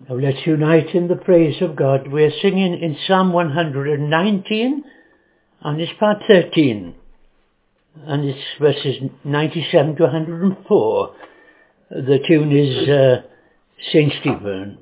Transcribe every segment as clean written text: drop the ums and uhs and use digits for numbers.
Now let's unite in the praise of God. We're singing in Psalm 119, and it's part 13, and it's verses 97 to 104. The tune is St. Stephen.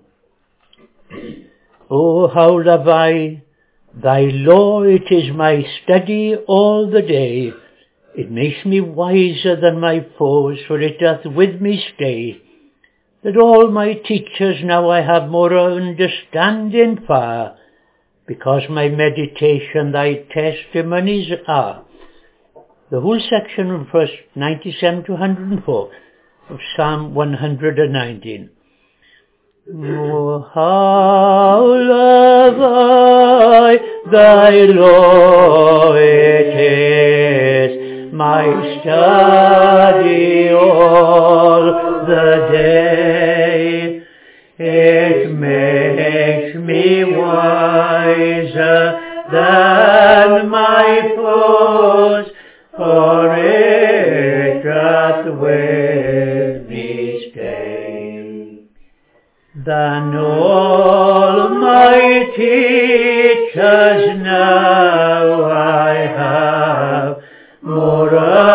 Oh, how love I thy law, it is my study all the day. It makes me wiser than my foes, for it doth with me stay. That all my teachers now I have more understanding far, because my meditation thy testimonies are. The whole section from verse 97 to 104 of Psalm 119. Oh, how love I thy law, it is my study all the day. It makes me wiser than my foes, for it doth with me stay. Than all my teachers now I have more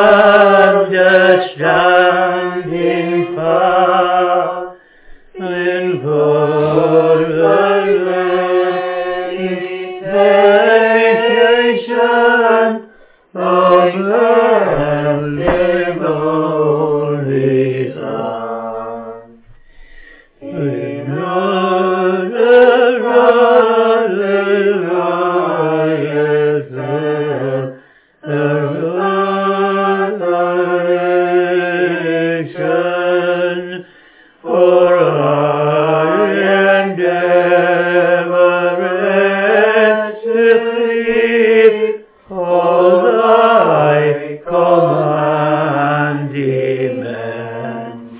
understanding far, and full meditation of the Holy Son. For I endeavor to keep all thy commandments.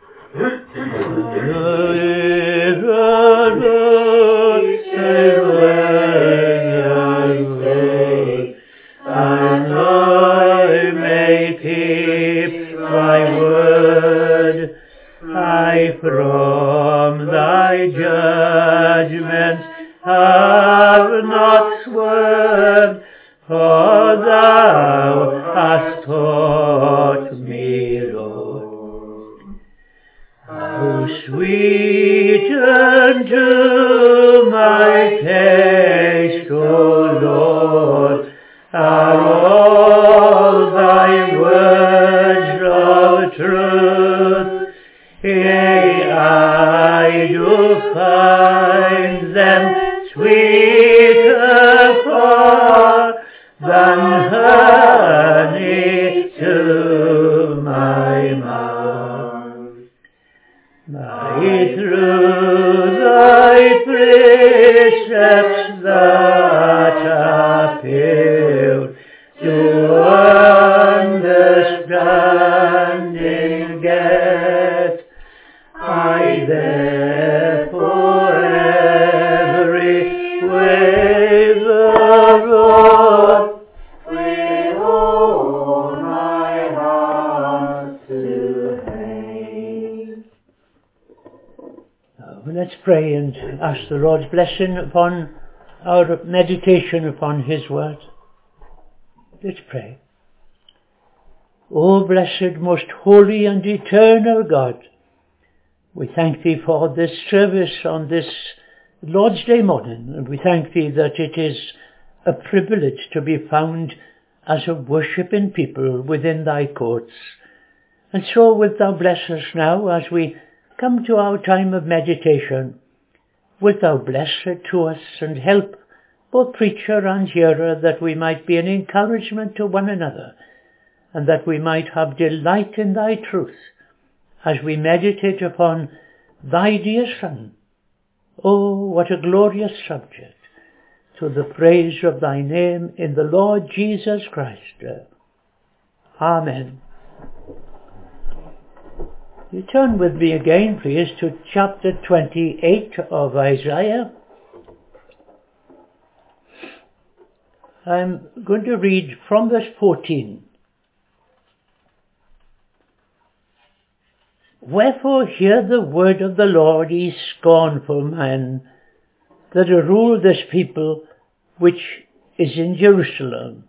And I may keep thy word, I from thy judgments have not swerved, for thou hast taught me, Lord. How sweet unto my taste, O Lord, are all thy words of truth. Yea, I do find them sweeter far than honey to my mouth. Through thy precepts that appeal to understanding get, I therefore every way the Lord with all my heart to hate. Let's pray and ask the Lord's blessing upon our meditation upon His word. Let's pray. O blessed, most holy and eternal God, we thank Thee for this service on this Lord's Day morning, and we thank Thee that it is a privilege to be found as a worshipping people within Thy courts. And so wilt Thou bless us now as we come to our time of meditation. Wilt Thou bless it to us and help both preacher and hearer, that we might be an encouragement to one another, and that we might have delight in Thy truth as we meditate upon Thy dear Son. Oh, what a glorious subject, to the praise of Thy name in the Lord Jesus Christ. Amen. You turn with me again, please, to chapter 28 of Isaiah. I'm going to read from verse 14. Wherefore hear the word of the Lord, ye scornful man, that rule this people which is in Jerusalem.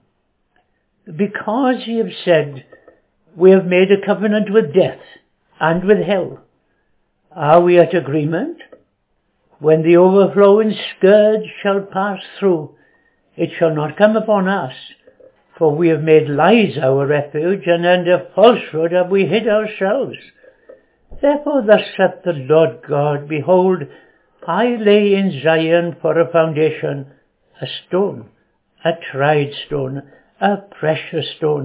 Because ye have said, we have made a covenant with death and with hell. Are we at agreement? When the overflowing scourge shall pass through, it shall not come upon us, for we have made lies our refuge, and under falsehood have we hid ourselves. Therefore thus saith the Lord God, behold, I lay in Zion for a foundation, a stone, a tried stone, a precious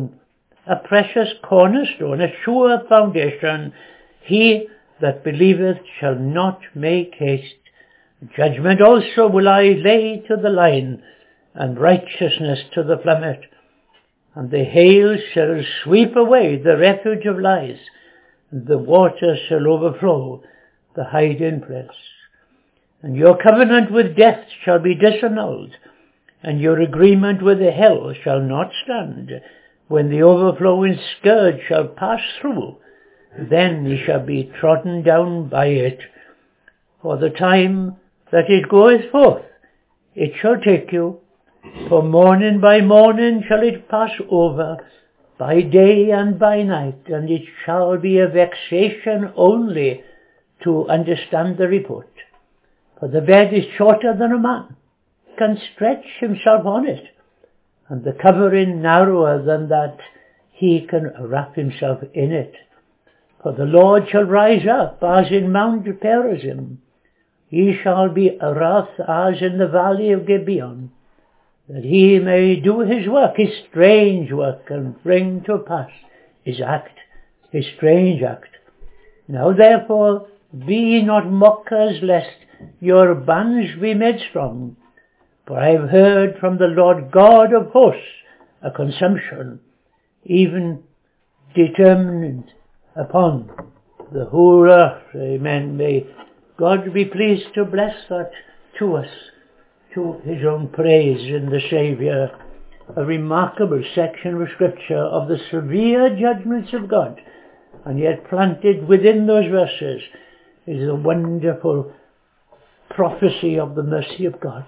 cornerstone, a sure foundation. He that believeth shall not make haste. Judgment also will I lay to the line, and righteousness to the plummet. And the hail shall sweep away the refuge of lies, and the water shall overflow the hiding place. And your covenant with death shall be disannulled, and your agreement with the hell shall not stand. When the overflowing scourge shall pass through, then ye shall be trodden down by it. For the time that it goeth forth, it shall take you, for morning by morning shall it pass over, by day and by night, and it shall be a vexation only to understand the report. For the bed is shorter than a man can stretch himself on it, and the covering narrower than that he can wrap himself in it. For the Lord shall rise up as in Mount Perazim. He shall be wrath as in the valley of Gibeon, that he may do his work, his strange work, and bring to pass his act, his strange act. Now therefore be ye not mockers, lest your bands be made strong. For I have heard from the Lord God of hosts a consumption, even determined upon the whole earth. Amen. May God be pleased to bless that to us, to his own praise in the Saviour. A remarkable section of Scripture of the severe judgments of God, and yet planted within those verses is a wonderful prophecy of the mercy of God.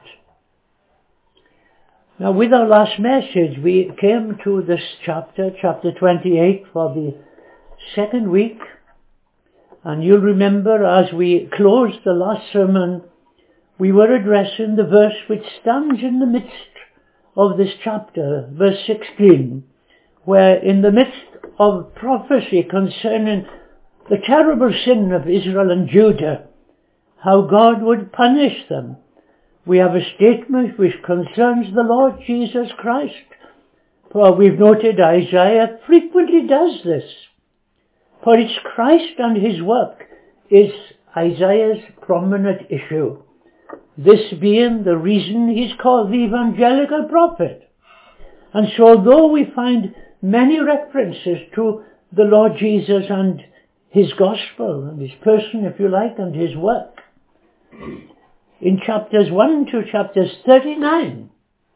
Now, with our last message, we came to this chapter 28, for the second week. And you'll remember, as we closed the last sermon, we were addressing the verse which stands in the midst of this chapter, verse 16, where in the midst of prophecy concerning the terrible sin of Israel and Judah, how God would punish them, we have a statement which concerns the Lord Jesus Christ. For we've noted Isaiah frequently does this. For it's Christ and his work is Isaiah's prominent issue. This being the reason he's called the evangelical prophet. And so although we find many references to the Lord Jesus and his gospel, and his person, if you like, and his work, in chapters 1 to chapters 39,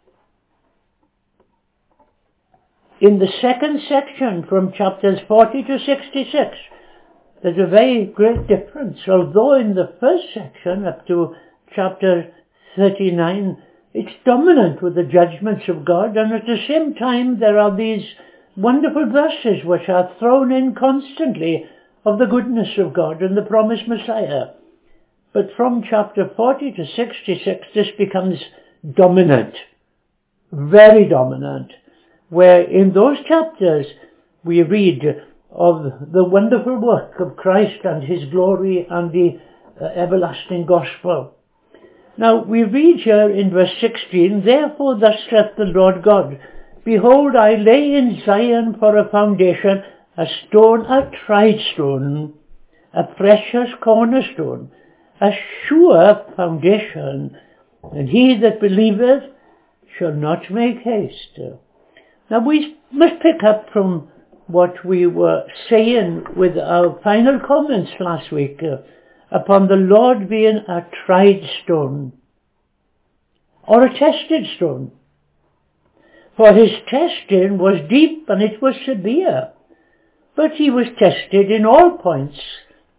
in the second section from chapters 40 to 66, there's a very great difference. Although in the first section up to chapter 39, it's dominant with the judgments of God, and at the same time there are these wonderful verses which are thrown in constantly of the goodness of God and the promised Messiah. But from chapter 40 to 66, this becomes dominant, very dominant, where in those chapters we read of the wonderful work of Christ and his glory and the everlasting gospel. Now we read here in verse 16, therefore thus saith the Lord God, behold, I lay in Zion for a foundation, a stone, a tried stone, a precious cornerstone, a sure foundation, and he that believeth shall not make haste. Now we must pick up from what we were saying with our final comments last week upon the Lord being a tried stone or a tested stone. For his testing was deep and it was severe, but he was tested in all points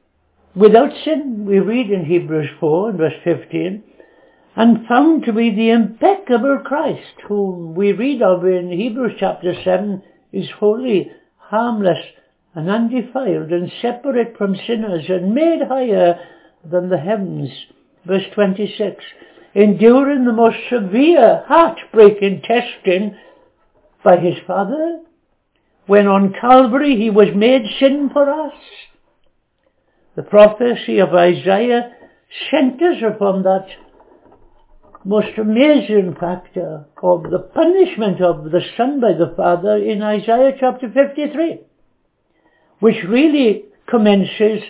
without sin, we read in Hebrews 4 and verse 15, and found to be the impeccable Christ, whom we read of in Hebrews chapter 7, is holy, harmless, and undefiled, and separate from sinners, and made higher than the heavens. Verse 26, enduring the most severe heart-breaking testing by his Father, when on Calvary he was made sin for us. The prophecy of Isaiah centers upon that most amazing factor of the punishment of the Son by the Father in Isaiah chapter 53, which really commences,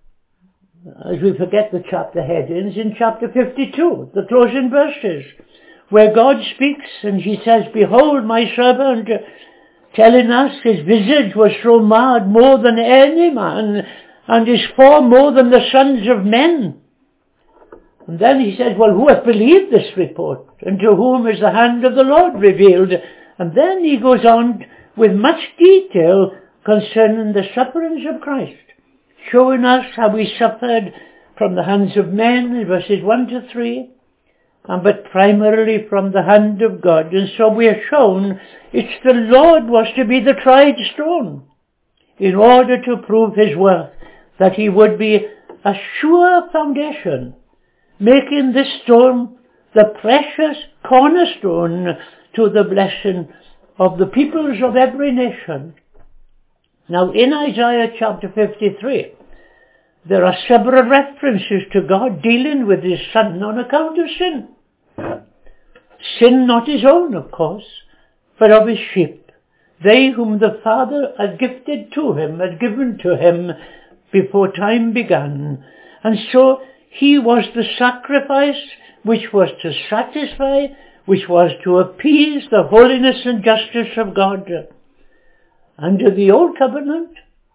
as we forget the chapter headings, in chapter 52, the closing verses, where God speaks and he says, behold my servant, telling us his visage was so marred more than any man, and his form more than the sons of men. And then he says, well, who hath believed this report? And to whom is the hand of the Lord revealed? And then he goes on with much detail concerning the sufferings of Christ, showing us how he suffered from the hands of men in verses 1 to 3, but primarily from the hand of God. And so we are shown it's the Lord was to be the tried stone in order to prove his worth, that he would be a sure foundation, making this stone the precious cornerstone to the blessing of the peoples of every nation. Now in Isaiah chapter 53, there are several references to God dealing with his Son on account of sin. Sin not his own, of course, but of his sheep, they whom the Father had gifted to him, had given to him before time began. And so he was the sacrifice which was to satisfy, which was to appease the holiness and justice of God. Under the old covenant,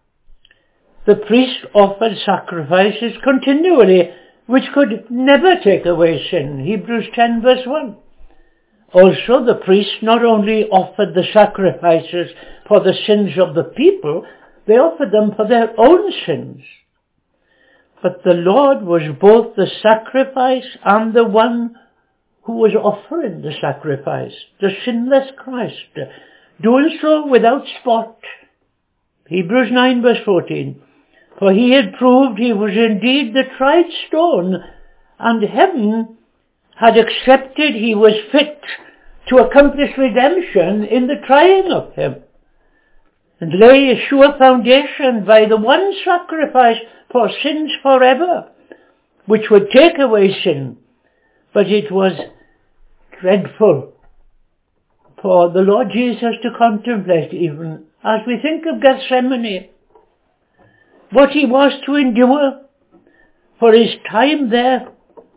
the priest offered sacrifices continually, which could never take away sin. Hebrews 10 verse 1. Also, the priest not only offered the sacrifices for the sins of the people, they offered them for their own sins. But the Lord was both the sacrifice and the one who was offering the sacrifice, the sinless Christ, doing so without spot. Hebrews 9 verse 14. For he had proved he was indeed the tried stone, and heaven had accepted he was fit to accomplish redemption in the trying of him, and lay a sure foundation by the one sacrifice for sins forever, which would take away sin. But it was dreadful for the Lord Jesus to contemplate, even as we think of Gethsemane, what he was to endure for his time there.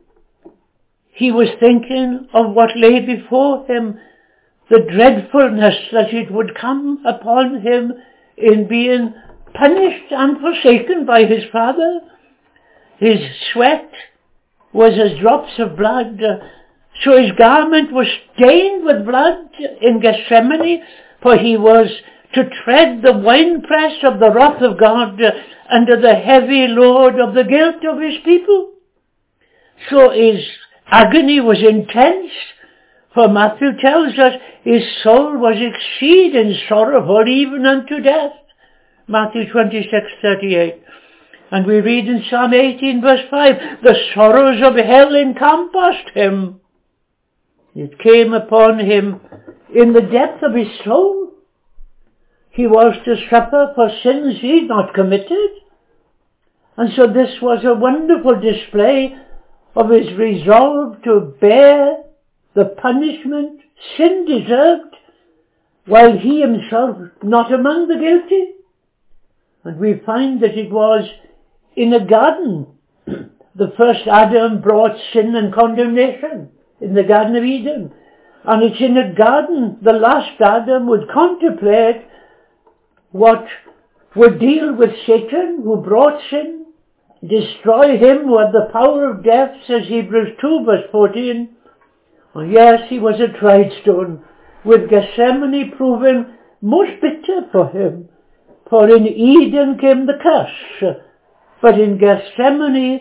He was thinking of what lay before him, the dreadfulness that it would come upon him in being punished and forsaken by his Father. His sweat was as drops of blood, so his garment was stained with blood in Gethsemane, for he was to tread the winepress of the wrath of God under the heavy load of the guilt of his people. So his agony was intense, for Matthew tells us his soul was exceeding sorrowful even unto death. Matthew 26:38. And we read in Psalm 18 verse 5, the sorrows of hell encompassed him. It came upon him in the depth of his soul. He was to suffer for sins he had not committed. And so this was a wonderful display of his resolve to bear the punishment sin deserved, while he himself not among the guilty. And we find that it was in a garden. The first Adam brought sin and condemnation in the Garden of Eden. And it's in a garden the last Adam would contemplate what would deal with Satan, who brought sin, destroy him who had the power of death, says Hebrews 2 verse 14. Oh, yes, he was a tried stone, with Gethsemane proving most bitter for him. For in Eden came the curse, But in Gethsemane,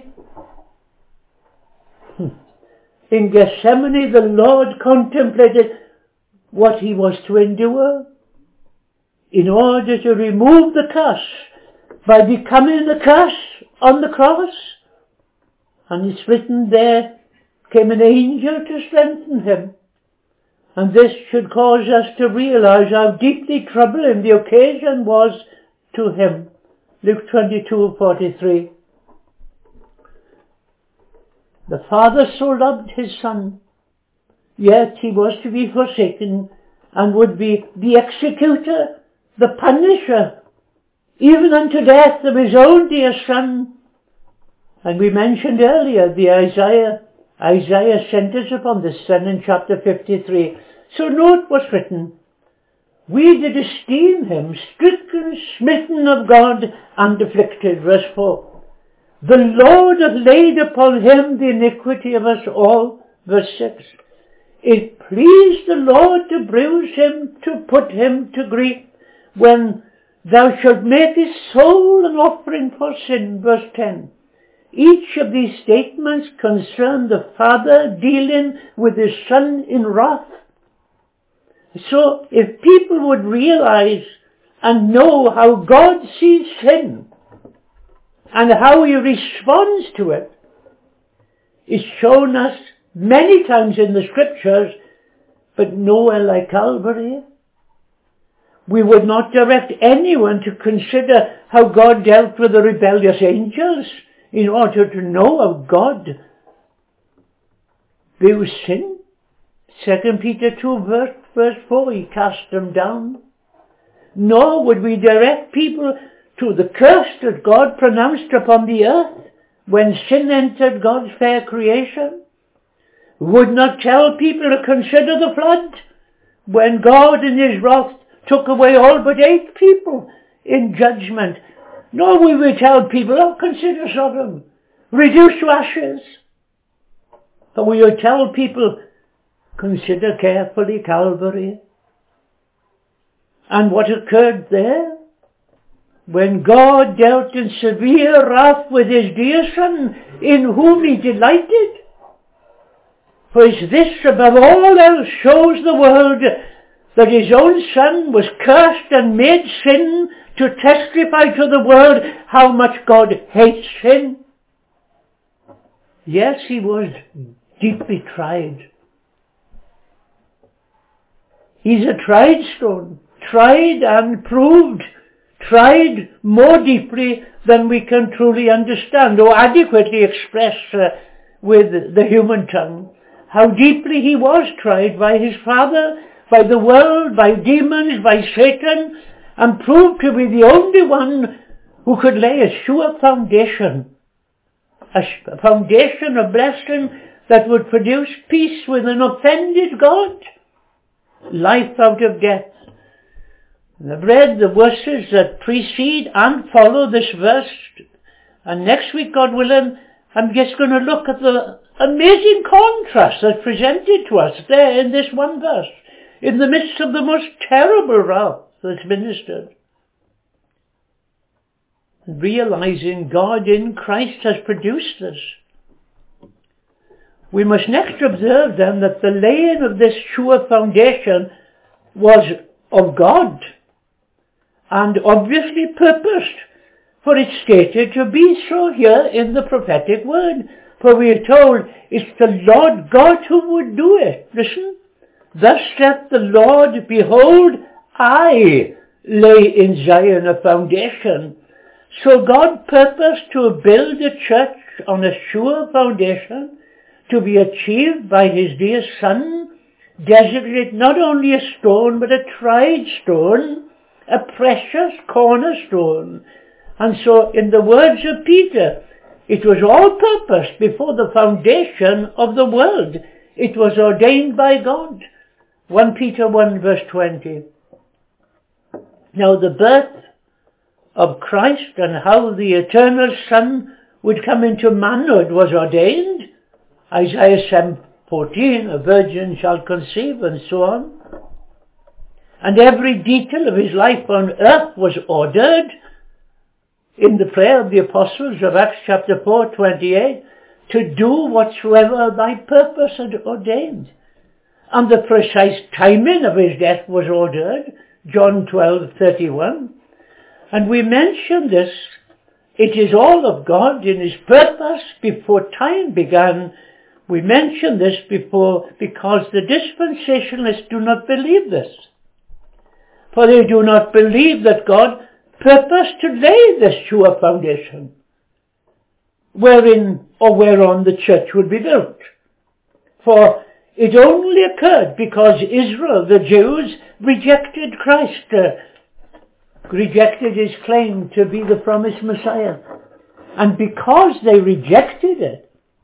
the Lord contemplated what he was to endure in order to remove the curse by becoming the curse on the cross. And it's written there, came an angel to strengthen him. And this should cause us to realize how deeply troubling the occasion was to him. Luke 22:43. The Father so loved his Son, yet he was to be forsaken and would be the executor, the punisher, even unto death of his own dear Son. And we mentioned earlier the Isaiah centers upon this Son in chapter 53. So note what's written. We did esteem him stricken, smitten of God, and afflicted. Verse 4. The Lord hath laid upon him the iniquity of us all. Verse 6. It pleased the Lord to bruise him, to put him to grief, when thou shalt make his soul an offering for sin. Verse 10. Each of these statements concern the Father dealing with his Son in wrath. So if people would realize and know how God sees sin and how he responds to it, is shown us many times in the scriptures, but nowhere like Calvary. We would not direct anyone to consider how God dealt with the rebellious angels in order to know how God views sin. 2 Peter 2 verse 4, he cast them down. Nor would we direct people to the curse that God pronounced upon the earth when sin entered God's fair creation. Would not tell people to consider the flood when God in his wrath took away all but 8 people in judgment. Nor will we tell people, oh, consider Sodom, reduced to ashes. But we will tell people, consider carefully Calvary. And what occurred there? When God dealt in severe wrath with his dear Son, in whom he delighted. For this above all else shows the world that his own Son was cursed and made sin to testify to the world how much God hates sin. Yes, he was deeply tried. He's a tried stone, tried and proved, tried more deeply than we can truly understand or adequately express with the human tongue. How deeply he was tried by his Father, by the world, by demons, by Satan, and proved to be the only one who could lay a sure foundation, a foundation of blessing that would produce peace with an offended God, life out of death. And I've read the verses that precede and follow this verse, and next week, God willing, I'm just going to look at the amazing contrast that's presented to us there in this one verse, in the midst of the most terrible wrath that's ministered. Realizing God in Christ has produced this. We must next observe then that the laying of this sure foundation was of God and obviously purposed, for it's stated to be so here in the prophetic word. For we are told it's the Lord God who would do it. Listen. Thus saith the Lord, behold, I lay in Zion a foundation. So God purposed to build a church on a sure foundation to be achieved by his dear Son, designated not only a stone but a tried stone, a precious cornerstone. And so in the words of Peter, it was all purposed before the foundation of the world. It was ordained by God. 1 Peter 1 verse 20. Now the birth of Christ and how the eternal Son would come into manhood was ordained. Isaiah 7:14, a virgin shall conceive, and so on. And every detail of his life on earth was ordered in the prayer of the apostles of Acts chapter 4:28, to do whatsoever thy purpose had ordained. And the precise timing of his death was ordered, John 12:31. And we mention this, it is all of God in his purpose before time began. We mention this because the dispensationalists do not believe this. For they do not believe that God purposed to lay this sure foundation, wherein or whereon the church would be built. For it only occurred because Israel, the Jews, rejected Christ, rejected his claim to be the promised Messiah. And because they rejected it,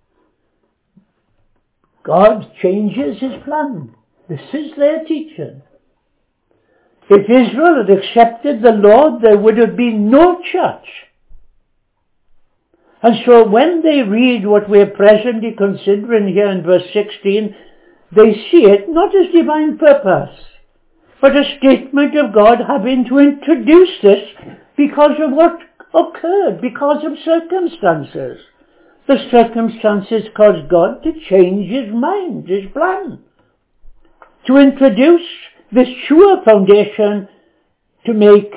God changes his plan. This is their teaching. If Israel had accepted the Lord, there would have been no church. And so when they read what we are presently considering here in verse 16, they see it not as divine purpose, but a statement of God having to introduce this because of what occurred, because of circumstances. The circumstances caused God to change his mind, his plan, to introduce this sure foundation to make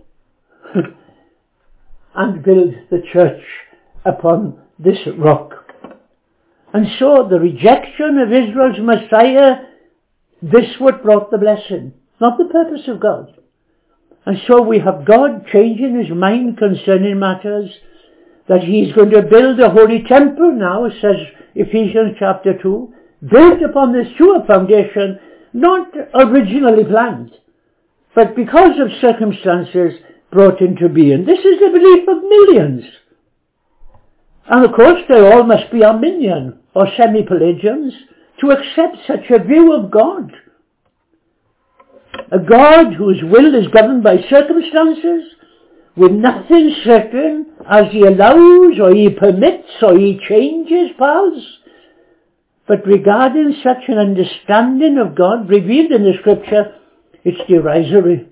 and build the church upon this rock. And so the rejection of Israel's Messiah, this what brought the blessing, not the purpose of God. And so we have God changing his mind concerning matters, that he's going to build a holy temple now, says Ephesians chapter 2, built upon this sure foundation, not originally planned, but because of circumstances brought into being. This is the belief of millions. And of course they all must be Arminian or semi-Pelagians to accept such a view of God. A God whose will is governed by circumstances, with nothing certain as he allows or he permits or he changes paths. But regarding such an understanding of God revealed in the Scripture, it's derisory.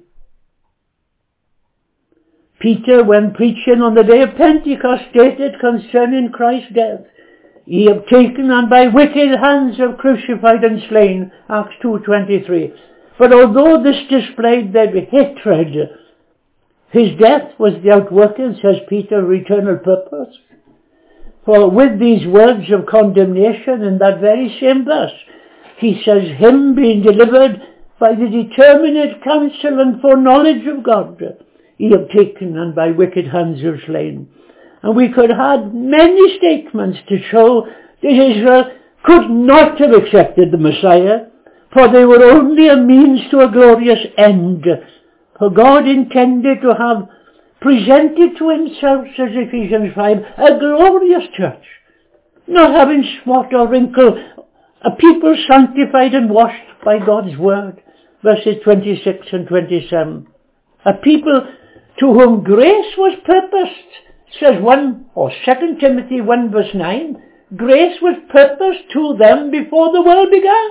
Peter, when preaching on the day of Pentecost, stated concerning Christ's death, "Ye have taken and by wicked hands have crucified and slain," Acts 2:23. But although this displayed their hatred, his death was the outworking, says Peter, of eternal purpose. For with these words of condemnation in that very same verse, he says, him being delivered by the determinate counsel and foreknowledge of God, ye have taken and by wicked hands have slain. And we could add many statements to show that Israel could not have accepted the Messiah, for they were only a means to a glorious end. For God intended to have presented to himself, says Ephesians 5, a glorious church, not having spot or wrinkle, a people sanctified and washed by God's word, verses 26 and 27. A people to whom grace was purposed, says 2 Timothy 1 verse 9, grace was purposed to them before the world began.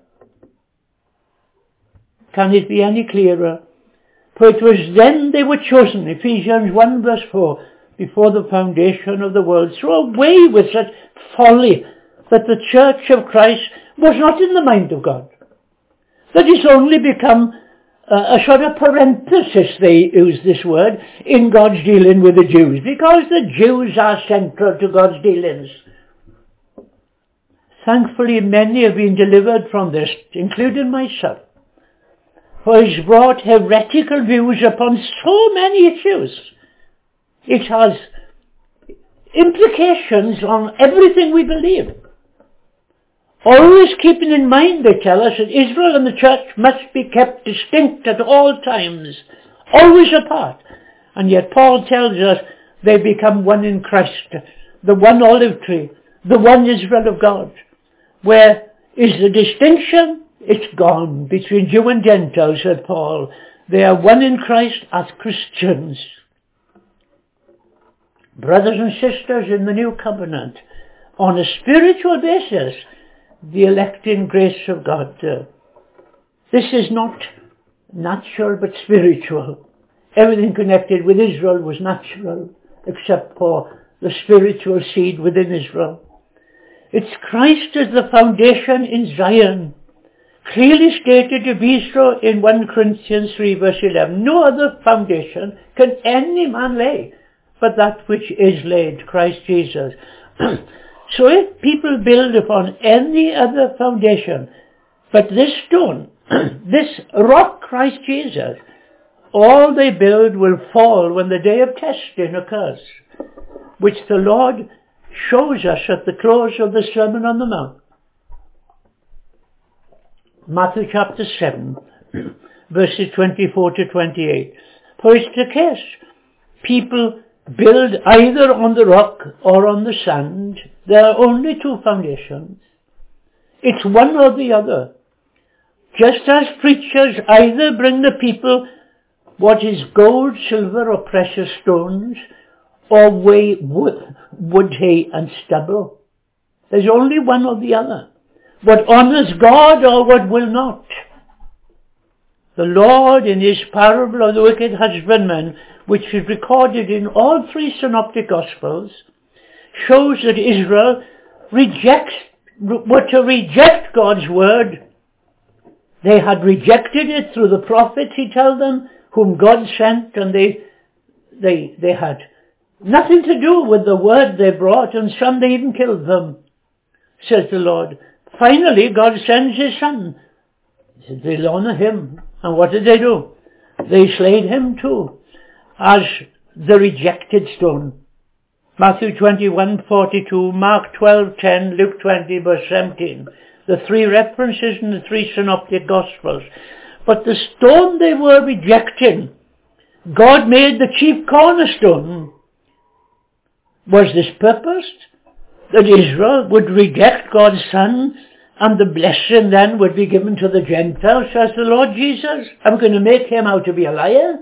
Can it be any clearer? For it was then they were chosen, Ephesians 1 verse 4, before the foundation of the world. Throw away with such folly that the church of Christ was not in the mind of God. That it's only become a sort of parenthesis, they use this word, in God's dealing with the Jews, because the Jews are central to God's dealings. Thankfully, many have been delivered from this, including myself, for it's brought heretical views upon so many issues. It has implications on everything we believe. Always keeping in mind, they tell us, that Israel and the church must be kept distinct at all times, always apart. And yet Paul tells us they become one in Christ, the one olive tree, the one Israel of God. Where is the distinction? It's gone between Jew and Gentile, said Paul. They are one in Christ as Christians. Brothers and sisters in the new covenant, on a spiritual basis, the electing grace of God. This is not natural but spiritual. Everything connected with Israel was natural, except for the spiritual seed within Israel. It's Christ as the foundation in Zion, clearly stated to be so in 1 Corinthians 3 verse 11. No other foundation can any man lay but that which is laid, Christ Jesus. So if people build upon any other foundation but this stone, this rock, Christ Jesus, all they build will fall when the day of testing occurs, which the Lord shows us at the close of the Sermon on the Mount. Matthew chapter 7, verses 24 to 28. For it's the case, people build either on the rock or on the sand. There are only two foundations. It's one or the other. Just as preachers either bring the people what is gold, silver or precious stones, or weigh wood, hay and stubble. There's only one or the other. What honours God or what will not. The Lord in his parable of the wicked husbandman, which is recorded in all three synoptic gospels, shows that Israel were to reject God's word. They had rejected it through the prophets, he tells them, whom God sent, and they had nothing to do with the word they brought, and some they even killed them, says the Lord. Finally, God sends his son. They'll honour him. And what did they do? They slayed him too, as the rejected stone. Matthew 21:42, Mark 12:10, Luke 20 verse 17. The three references in the three synoptic gospels. But the stone they were rejecting, God made the chief cornerstone. Was this purposed? That Israel would reject God's Son and the blessing then would be given to the Gentiles, says the Lord Jesus? I'm going to make him out to be a liar?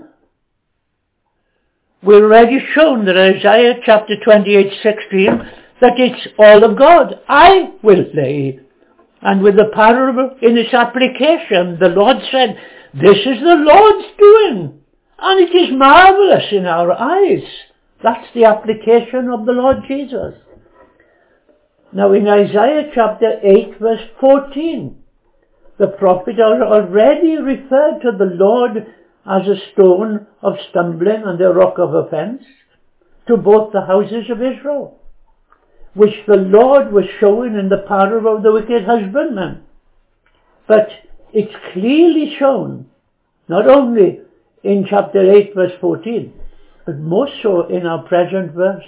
We've already shown that Isaiah chapter 28:16 that it's all of God. I will lay. And with the parable in its application, the Lord said, this is the Lord's doing, and it is marvellous in our eyes. That's the application of the Lord Jesus. Now in Isaiah chapter 8 verse 14, the prophet already referred to the Lord as a stone of stumbling and a rock of offence to both the houses of Israel, which the Lord was showing in the parable of the wicked husbandman. But it's clearly shown, not only in chapter 8 verse 14, but more so in our present verse.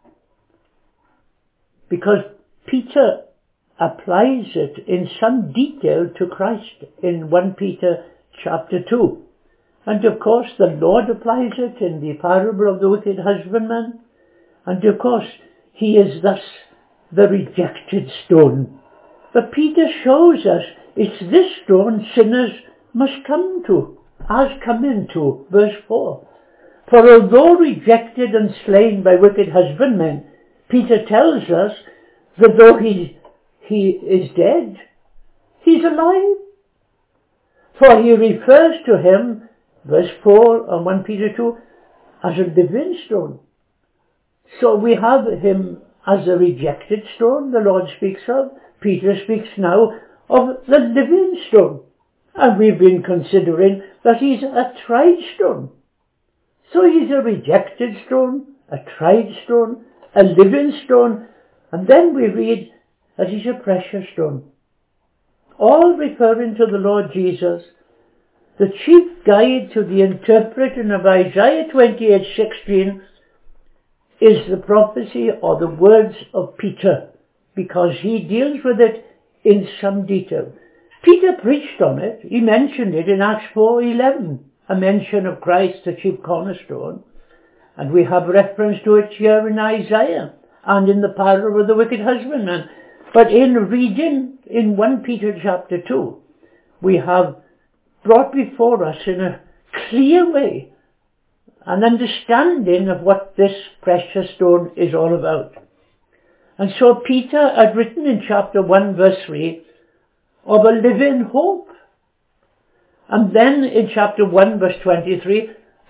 Because Peter applies it in some detail to Christ in 1 Peter chapter 2. And of course the Lord applies it in the parable of the wicked husbandman. And of course he is thus the rejected stone. But Peter shows us it's this stone sinners must come into, verse 4. For although rejected and slain by wicked husbandmen, Peter tells us that though he is dead, he's alive. For he refers to him, verse 4 on 1 Peter 2, as a living stone. So we have him as a rejected stone, the Lord speaks of. Peter speaks now of the living stone. And we've been considering that he's a tried stone. So he's a rejected stone, a tried stone, a living stone, and then we read that he's a precious stone. All referring to the Lord Jesus. The chief guide to the interpreting of Isaiah 28:16 is the prophecy or the words of Peter, because he deals with it in some detail. Peter preached on it. He mentioned it in Acts 4:11, a mention of Christ, the chief cornerstone. And we have reference to it here in Isaiah and in the parable of the wicked husbandman. But in reading in 1 Peter chapter 2, we have brought before us in a clear way an understanding of what this precious stone is all about. And so Peter had written in chapter 1 verse 3 of a living hope. And then in chapter 1 verse 23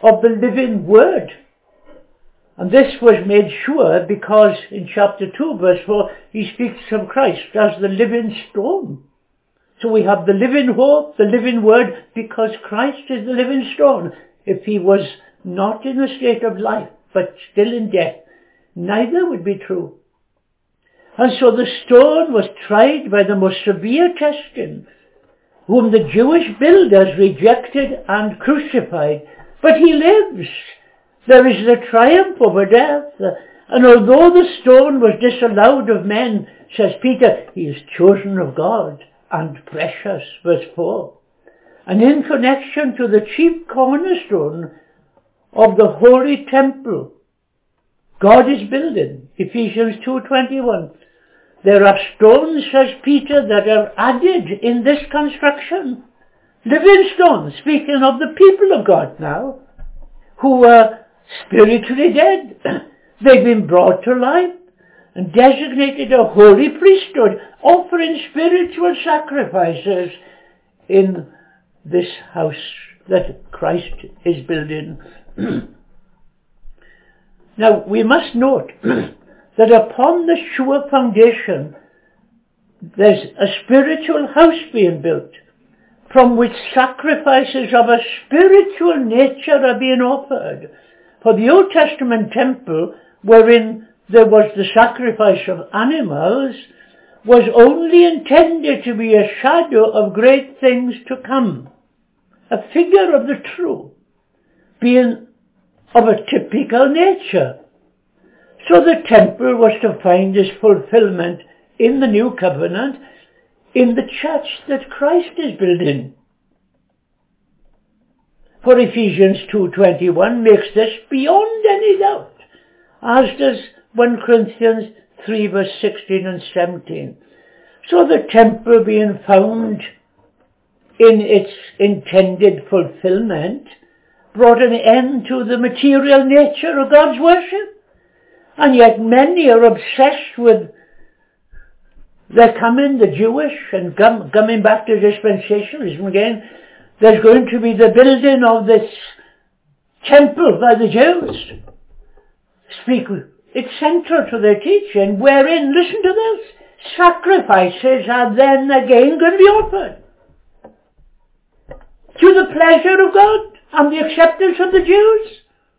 of the living Word. And this was made sure because in chapter 2 verse 4 he speaks of Christ as the living stone. So we have the living hope, the living Word, because Christ is the living stone. If he was not in a state of life but still in death, neither would be true. And so the stone was tried by the most severe testing, whom the Jewish builders rejected and crucified. But he lives. There is the triumph over death. And although the stone was disallowed of men, says Peter, he is chosen of God and precious, verse 4. And in connection to the chief cornerstone of the holy temple, God is building, Ephesians 2:21. There are stones, says Peter, that are added in this construction. Living stones, speaking of the people of God now, who were spiritually dead. They've been brought to life and designated a holy priesthood, offering spiritual sacrifices in this house that Christ is building. Now, we must note that upon the sure foundation, there's a spiritual house being built, from which sacrifices of a spiritual nature are being offered. For the Old Testament temple, wherein there was the sacrifice of animals, was only intended to be a shadow of great things to come, a figure of the true, being of a typical nature. So the temple was to find its fulfillment in the new covenant, in the church that Christ is building. For Ephesians 2:21 makes this beyond any doubt, as does 1 Corinthians 3 verse 16 and 17. So the temple being found in its intended fulfillment brought an end to the material nature of God's worship. And yet many are obsessed with their coming, the Jewish, and coming back to dispensationalism again. There's going to be the building of this temple by the Jews. It's central to their teaching, wherein, listen to this, sacrifices are then again going to be offered to the pleasure of God and the acceptance of the Jews.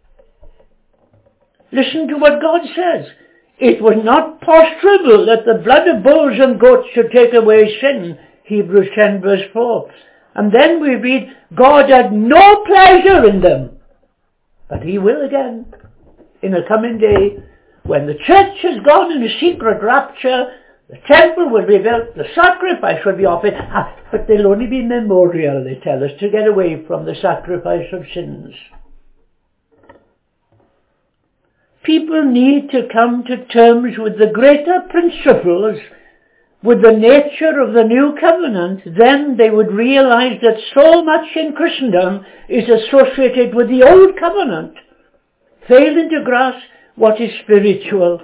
Listen to what God says. It was not possible that the blood of bulls and goats should take away sin, Hebrews 10 verse 4. And then we read, God had no pleasure in them, but he will again in a coming day when the church has gone in a secret rapture. The temple will be built, the sacrifice will be offered, but they'll only be memorial, they tell us, to get away from the sacrifice of sins. People need to come to terms with the greater principles, with the nature of the new covenant. Then they would realize that so much in Christendom is associated with the old covenant, failing to grasp what is spiritual.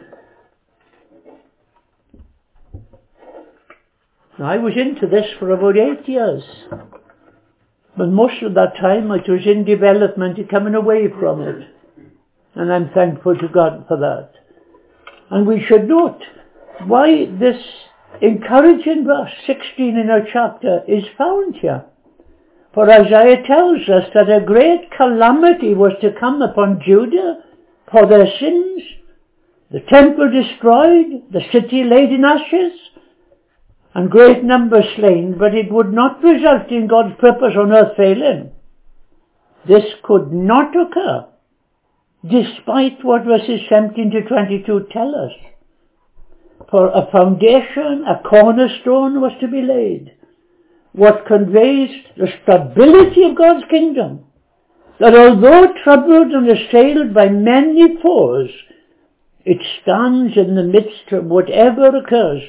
Now, I was into this for about 8 years, but most of that time it was in development and coming away from it. And I'm thankful to God for that. And we should note why this encouraging verse 16 in our chapter is found here. For Isaiah tells us that a great calamity was to come upon Judah for their sins, the temple destroyed, the city laid in ashes, and great numbers slain, but it would not result in God's purpose on earth failing. This could not occur, despite what verses 17 to 22 tell us. For a foundation, a cornerstone was to be laid, what conveys the stability of God's kingdom, that although troubled and assailed by many foes, it stands in the midst of whatever occurs,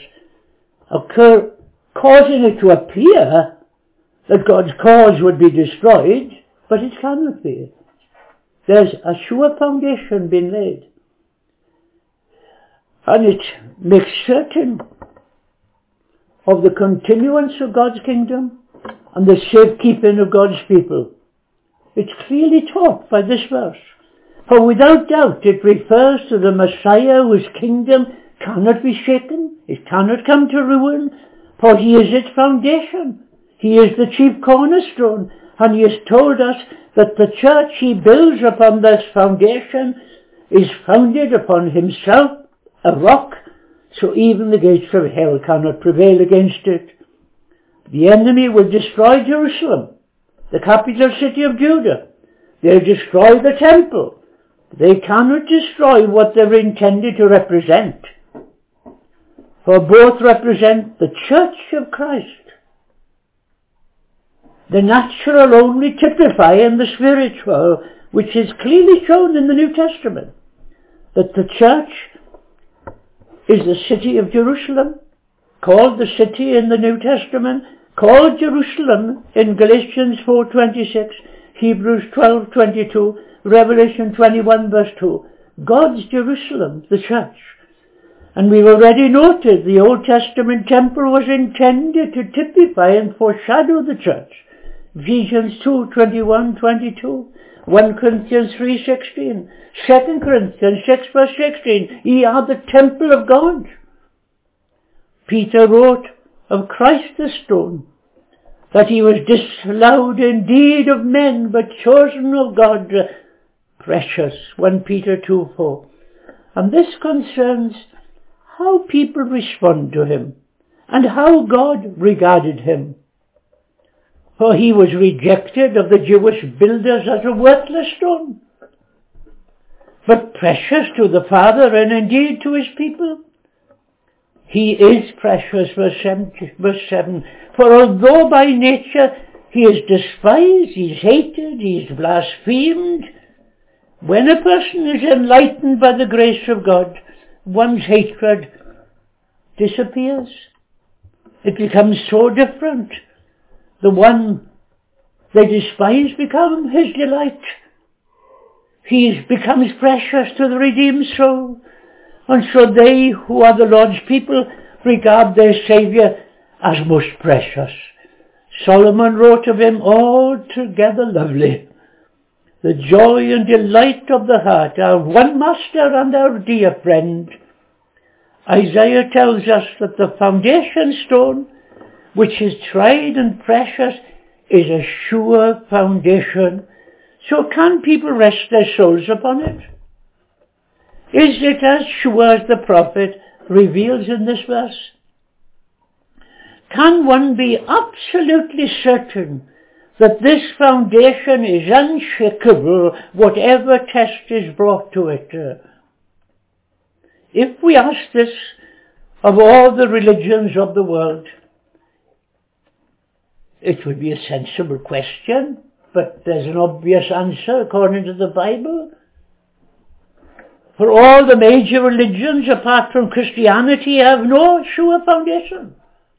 causing it to appear that God's cause would be destroyed, but it cannot be. There's a sure foundation being laid. And it makes certain of the continuance of God's kingdom and the safekeeping of God's people. It's clearly taught by this verse. For without doubt it refers to the Messiah whose kingdom cannot be shaken, it cannot come to ruin, for he is its foundation. He is the chief cornerstone, and he has told us that the church he builds upon this foundation is founded upon himself, a rock, so even the gates of hell cannot prevail against it. The enemy will destroy Jerusalem, the capital city of Judah. They'll destroy the temple. They cannot destroy what they're intended to represent, for both represent the church of Christ. The natural only typifying the spiritual, which is clearly shown in the New Testament, that the church is the city of Jerusalem, called the city in the New Testament, called Jerusalem in Galatians 4:26, Hebrews 12:22, Revelation 21 verse 2. God's Jerusalem, the church. And we've already noted the Old Testament temple was intended to typify and foreshadow the church. Ephesians 2:21-22, 1 Corinthians 3:16, 2 Corinthians 6 verse 16, ye are the temple of God. Peter wrote of Christ the stone, that he was disallowed indeed of men, but chosen of God, precious, 1 Peter 2:4. And this concerns how people respond to him, and how God regarded him. For he was rejected of the Jewish builders as a worthless stone, but precious to the Father and indeed to his people. He is precious, verse 7, for although by nature he is despised, he is hated, he is blasphemed, when a person is enlightened by the grace of God, one's hatred disappears. It becomes so different. The one they despise becomes his delight. He becomes precious to the redeemed soul. And so they who are the Lord's people regard their Saviour as most precious. Solomon wrote of him, altogether lovely. The joy and delight of the heart, our one master and our dear friend. Isaiah tells us that the foundation stone, which is tried and precious, is a sure foundation. So can people rest their souls upon it? Is it as sure as the prophet reveals in this verse? Can one be absolutely certain that this foundation is unshakable, whatever test is brought to it? If we ask this of all the religions of the world, it would be a sensible question, but there's an obvious answer according to the Bible. For all the major religions, apart from Christianity, have no sure foundation.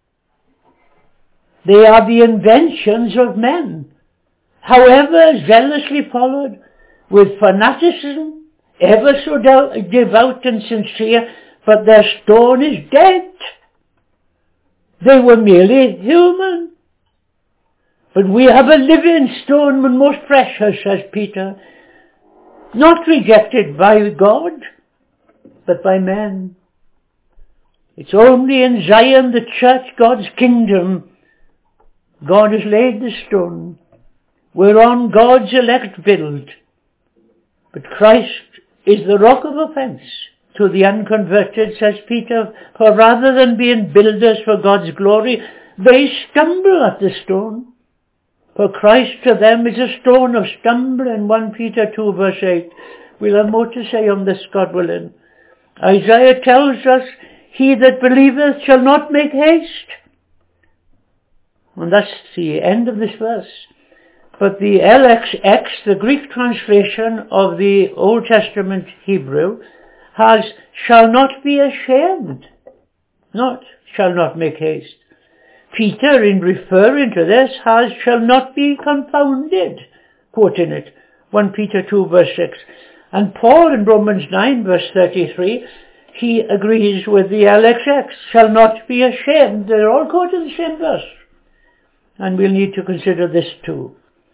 They are the inventions of men, however zealously followed, with fanaticism, ever so devout and sincere, but their stone is dead. They were merely human. But we have a living stone and most precious, says Peter, not rejected by God, but by men. It's only in Zion, the church, God's kingdom, God has laid the stone, whereon God's elect build. But Christ is the rock of offence to the unconverted, says Peter, for rather than being builders for God's glory, they stumble at the stone. For Christ to them is a stone of stumbling, 1 Peter 2 verse 8. We'll have more to say on this, God willing. Isaiah tells us, he that believeth shall not make haste. And that's the end of this verse. But the LXX, the Greek translation of the Old Testament Hebrew, has shall not be ashamed, not shall not make haste. Peter, in referring to this, has shall not be confounded, quoting it, 1 Peter 2 verse 6. And Paul in Romans 9 verse 33, he agrees with the LXX, shall not be ashamed. They're all quoted the same verse. And we'll need to consider this too.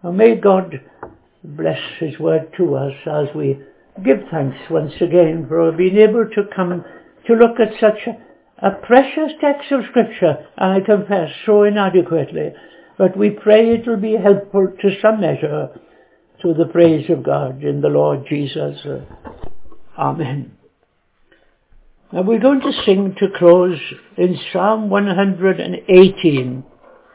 And may God bless his word to us as we give thanks once again for being able to come to look at such a precious text of Scripture, and I confess so inadequately, but we pray it will be helpful to some measure to the praise of God in the Lord Jesus. Amen. Now we're going to sing to close in Psalm 118.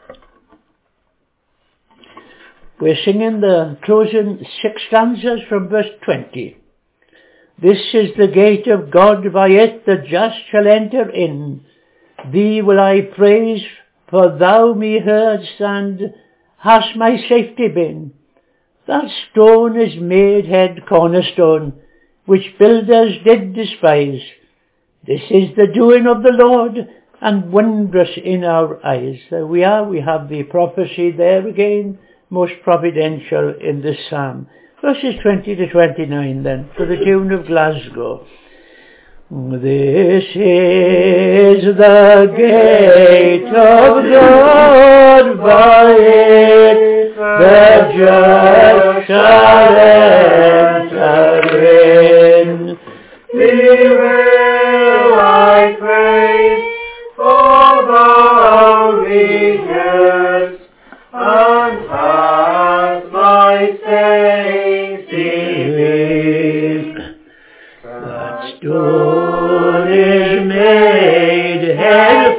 We're singing the closing 6 stanzas from verse 20. This is the gate of God, by it the just shall enter in. Thee will I praise, for thou me heardst, and hast my safety been. That stone is made head cornerstone, which builders did despise. This is the doing of the Lord, and wondrous in our eyes. There we are, we have the prophecy there again, most providential in this psalm. Verses 20 to 29 then, to the tune of Glasgow. This is the gate of God, by it the just shall enter in. Thee will I praise, for thou me hearst, and hast my safety been. That stone is made head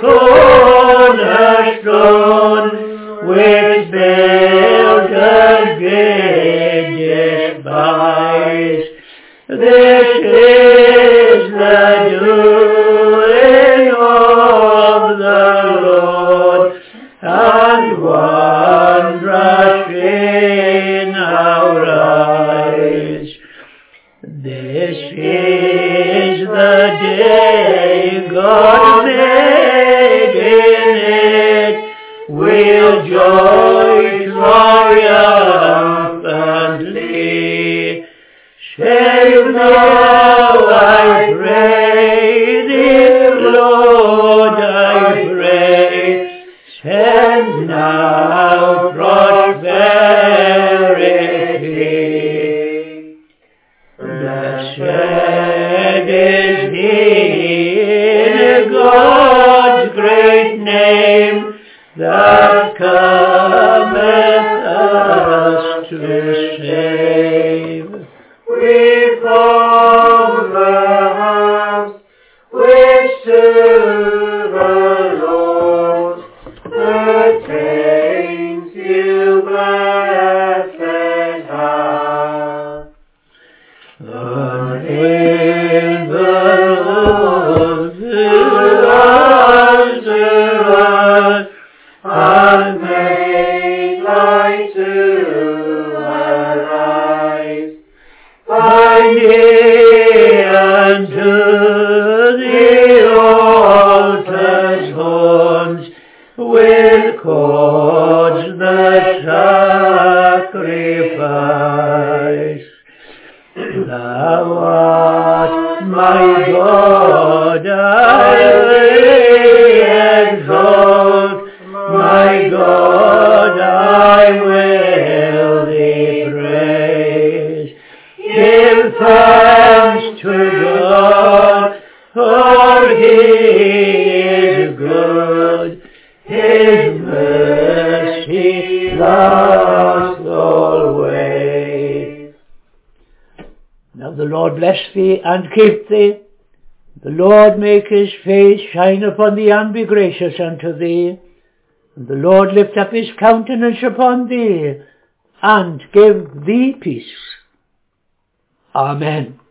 cornerstone, which builders did despise. This is the doing of the Lord, and wondrous in our eyes. This is the day God made, in it we'll joy triumphantly. Save now, I pray thee, Lord, I pray. Send now prosperity. Blessed is he in God's great name, that cometh us to save. We form the house which to the Lord pertains, you blessed house. And will the Lord answer us, and make light to our eyes. By near unto the altar's horns, with cords the sacrifice. Thou art my God, I will exalt, my God, I will thee praise. Give thanks to God, for he is good, his mercy lasts always. Now the Lord bless thee and keep thee. The Lord make his face shine upon thee and be gracious unto thee. And the Lord lift up his countenance upon thee and give thee peace. Amen.